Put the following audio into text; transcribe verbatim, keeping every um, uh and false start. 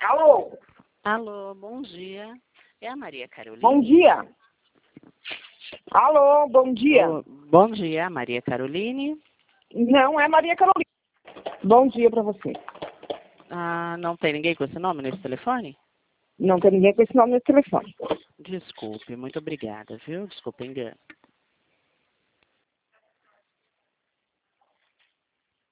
Alô? Alô, bom dia. É a Maria Carolina? Bom dia. Alô, bom dia. Oh, bom dia, Maria Caroline. Não, é Maria Carolina. Bom dia para você. Ah, não tem ninguém com esse nome nesse telefone? Não tem ninguém com esse nome no telefone. Desculpe, muito obrigada, viu? Desculpe, engano.